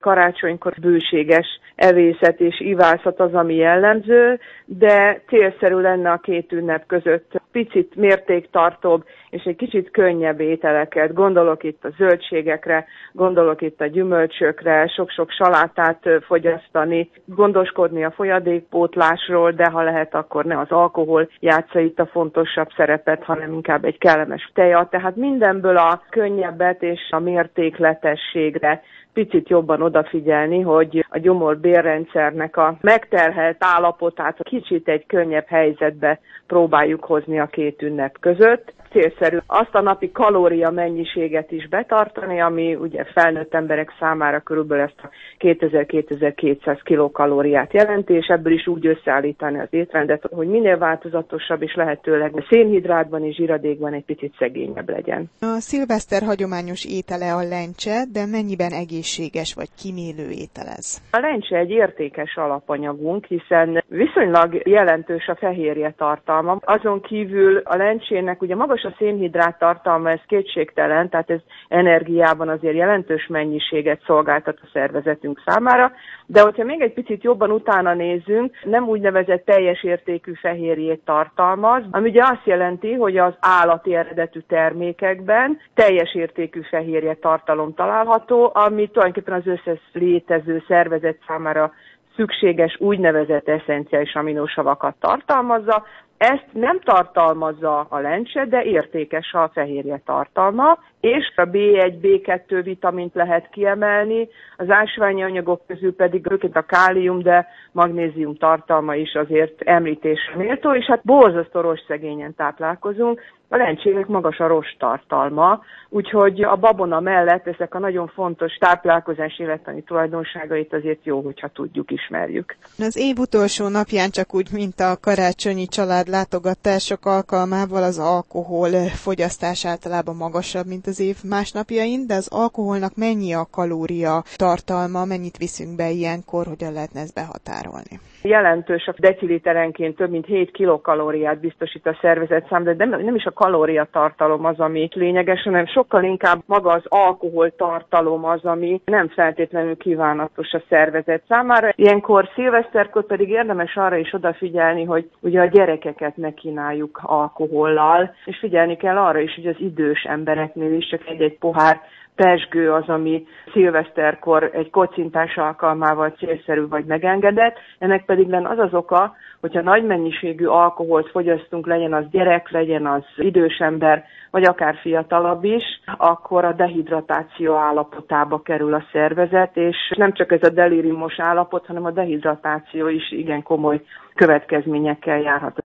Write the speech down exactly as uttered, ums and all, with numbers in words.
karácsonykor bőséges evészet és ivászat az, ami jellemző, de célszerű lenne a két ünnep között picit mértéktartóbb és egy kicsit könnyebb ételeket. Gondolok itt a zöldségekre, gondolok itt a gyümölcsökre, sok-sok salátát fogyasztani, gondoskodni a folyadékpótlásról, de ha lehet, akkor ne az alkohol játsza itt a fontosabb szerepet, hanem inkább egy kellemes teja. Tehát mindenből a könnyebbet és a mértékletességre picit jobban odafigyelni, hogy a gyomor-bélrendszernek a megterhelt állapotát kicsit egy könnyebb helyzetbe próbáljuk hozni a két ünnep között. Célszerű azt a napi kalória mennyiséget is betartani, ami ugye felnőtt emberek számára körülbelül ezt a kétezer-kétezer-kétszáz kilokalóriát jelenti, és ebből is úgy összeállítani az étrendet, hogy minél változatosabb és lehetőleg szénhidrátban és zsiradékban egy picit szegényebb legyen. A szilveszter hagyományos étele a lencse, de mennyiben egészséges vagy kímélő étel ez? A lencse egy értékes alapanyagunk, hiszen viszonylag jelentős a fehérje tartalma. Azon kívül a lencsének ugye magas a szénhidrát tartalma, ez kétségtelen, tehát ez energiában azért jelentős mennyiséget szolgáltat a szervezetünk számára, de hogyha még egy picit jobban utána nézzünk, nem úgynevezett teljes értékű fehérjét tartalmaz, ami ugye azt jelenti, hogy az állati eredetű termékekben teljes értékű fehérje tartalom található, ami tulajdonképpen az összes létező szervezet számára szükséges úgynevezett esszenciális aminosavakat tartalmazza. Ezt nem tartalmazza a lencse, de értékes a fehérje tartalma, és a bé egy bé kettő vitamint lehet kiemelni, az ásványi anyagok közül pedig főként a kálium, de magnézium tartalma is azért említésre méltó, és hát borzasztó rostszegényen táplálkozunk, a lencsének magas a rost tartalma, úgyhogy a babona mellett ezek a nagyon fontos táplálkozás élettani tulajdonságait azért jó, hogyha tudjuk, ismerjük. Az év utolsó napján, csak úgy, mint a karácsonyi családlátogatások alkalmával, az alkohol fogyasztás általában magasabb, mint az év más napjain, de az alkoholnak mennyi a kalória tartalma, mennyit viszünk be ilyenkor, hogyan lehetne ezt behatárolni? Jelentős, a deciliterenként több mint hét kilokalóriát biztosít a szervezet számára, de nem, nem is a kalóriatartalom az, ami lényeges, hanem sokkal inkább maga az alkoholtartalom az, ami nem feltétlenül kívánatos a szervezet számára. Ilyenkor szilveszterkor pedig érdemes arra is odafigyelni, hogy ugye a gyerekeket ne kínáljuk alkohollal, és figyelni kell arra is, hogy az idős embereknél is csak egy-egy pohár pezsgő az, ami szilveszterkor egy kocintás alkalmával célszerű vagy megengedett. Ennek pedig lenne az az oka, hogyha nagy mennyiségű alkoholt fogyasztunk, legyen az gyerek, legyen az idős ember, vagy akár fiatalabb is, akkor a dehidratáció állapotába kerül a szervezet, és nem csak ez a delíriumos állapot, hanem a dehidratáció is igen komoly következményekkel járhat.